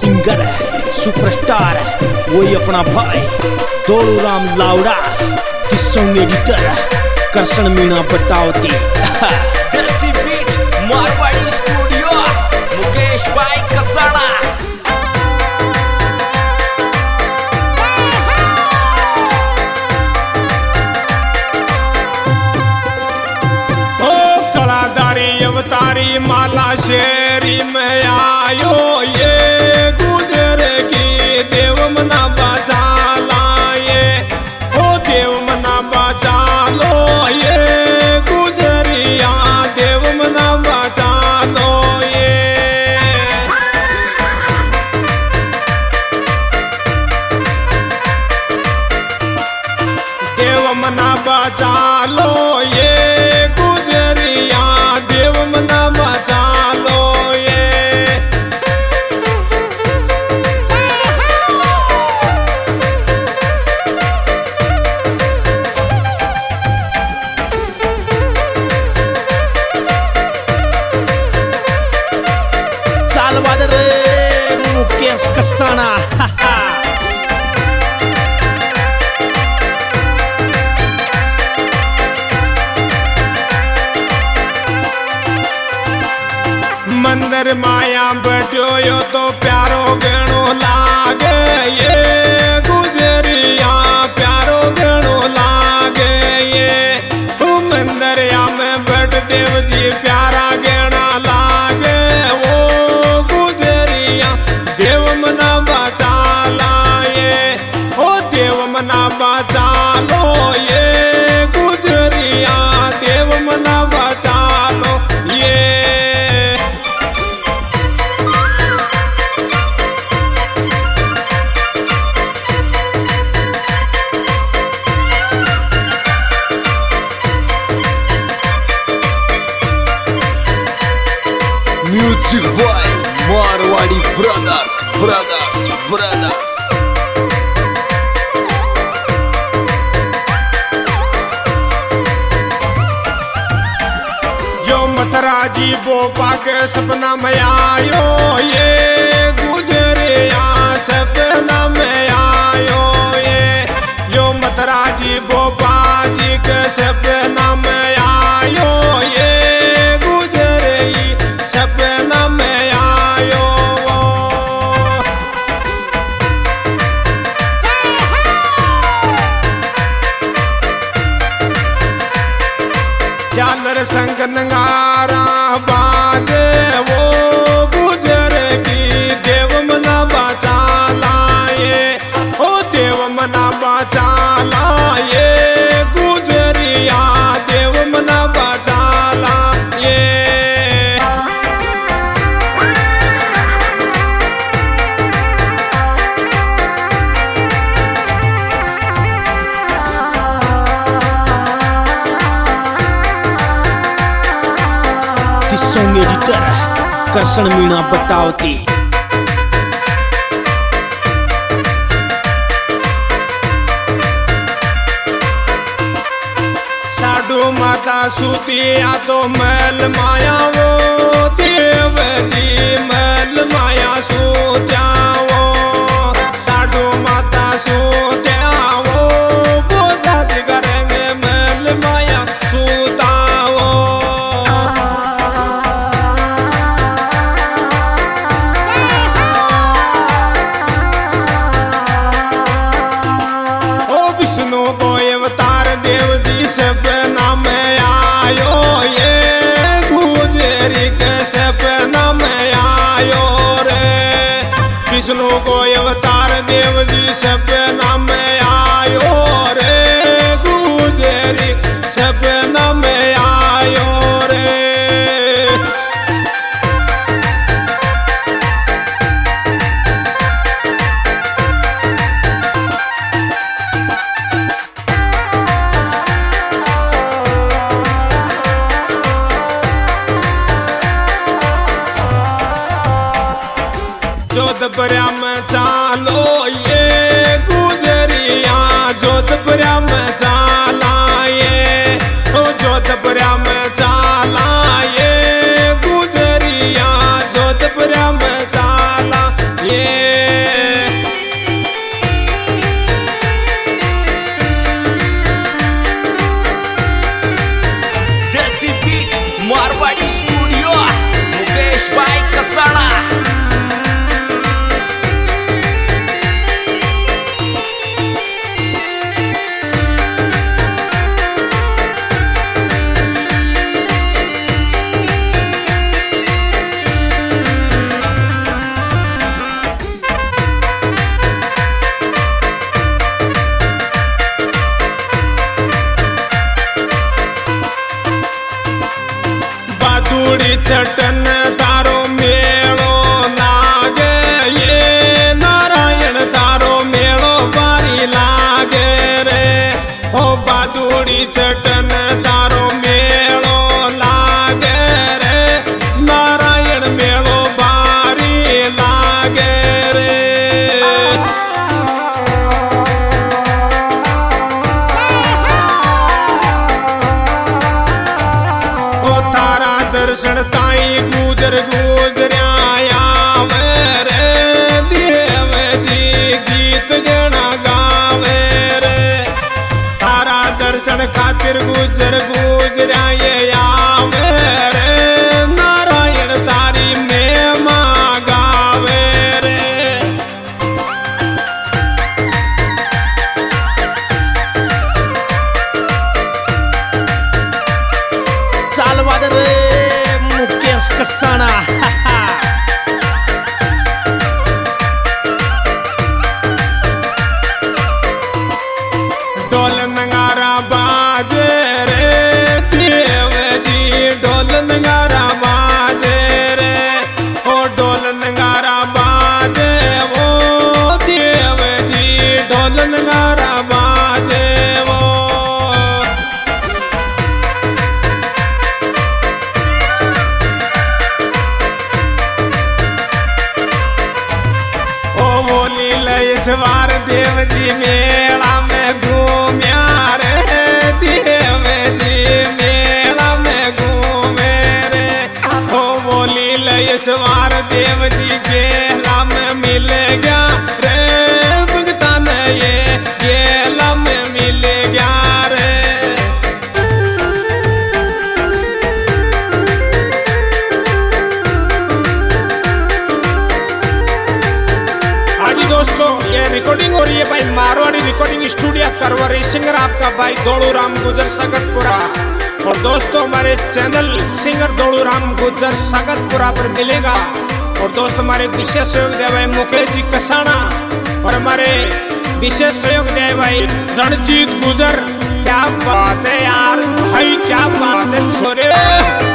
Singer है, superstar है, वही अपना भाई तोड़ू राम लावड़ा की song editor Krishna Meena Batawati. Desi beat Marwari studio Mukesh भाई कसाड़ा। अवतारी माला शेरी में आयो ये गुजर की देव मना बचा लाए, ओ देव मना बचा लो ये गुजरिया देव मना बचा लो ये। देव मना बचा लो ये गुजरिया देव मना बचा लो ये। साल बाद रे मुकेश कसाना। मंदिर माया बैठो यो तो प्यारो गणो लागे ये गुजरिया प्यारो गणो लागे ये। मंदिरिया में बैठ देव जी प्यारा गणा लागे, वो गुजरिया देव मना बचा लाए, ओ देव मना बचा लो ये गुजरिया देव मना बचा लो ये। Music boy Marwari brothers brothers brothers. यो मतराजी बोपा के सपना में आयो ये गुजरिया सपना में आयो ये। यो मतराजी बोपा जी के सपना में आयो ये गुजरी सपना में आयो। झालर संग नगारा बाजे वो गुजर की देव मना बचा लाए, ओ देव मना बचा लाए गुजरिया देव मना बचा लाए। Song editor Krishna Meena Batawati. साधु माता सुतिया तो मैल माया वो देव जी मैल माया सो जाओ। साधु माता सो जाओ बोझा करेंगे मैल माया सुताओ। विष्णु को अवतार देव जी सपना में आयो ये गुजरी के सपना में आयो रे। विष्णु को अवतार देव जी सपना में आयो रे गुजरी सपना में आयो रे। जोधपुरा में चालो ये गुजरिया जोधपुरा में चाला ये, ओ जोधपुरा में चाला ये गुजरिया जोधपुरा में चाला ये। छटन तारो मेलो लागे, ये नारायण तारो मेलो बारी लागे रे। ओ बादुड़ी छटन तारो मेलो लागे रे, नारायण मेलो बारी लागे रे। ओ तारा दर्शन ताई गुजर गुजरिया रे, देव जी गीत गणा गावे रे। तारा दर्शन खातिर गुजर गुजरिया रे, नारायण तारी महिमा गावे रे। चालवाद रे मुकेश कसाणा। ढोल नगारा बाजे रे, देव जी ढोल नगारा बाजे रे। ओ ढोल नगारा बाजे वो, देव जी ढोल नगारा बाजे वो। ओ बोली लयसवार देव जी मेला में घूम्या रे, देव जी मेला में घूमे रे। ओ बोली लयसवार देव जी गेला में मिल गया रे, भगता ने ये गेला में मिल गया रे। दोस्तों ये रिकॉर्डिंग हो रही है भाई मारवाड़ी रिकॉर्डिंग स्टूडियो करवरी सिंगर आपका भाई दौड़ू राम गुजर सगतपुरा। और दोस्तों हमारे चैनल सिंगर दौड़ू राम गुजर सगतपुरा पर मिलेगा। और दोस्त हमारे विशेष सहयोग दे भाई मुकेश जी कसाणा, और हमारे विशेष सहयोग दे भाई रणजीत गुजर। क्या बात है यार भाई, क्या बात है छोरे।